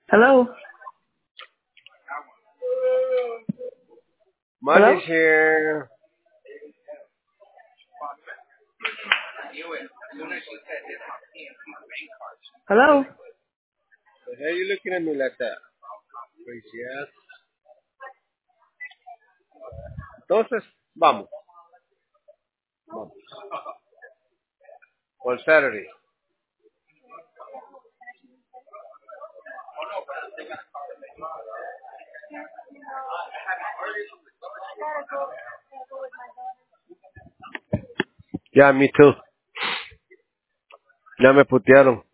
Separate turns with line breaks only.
Hello? Hello?
Money's here.
Hello?
Why are you looking at me like that? Crazy ass. Entonces, vamos. Vamos. On Saturday. Yeah, me too. Ya me putearon.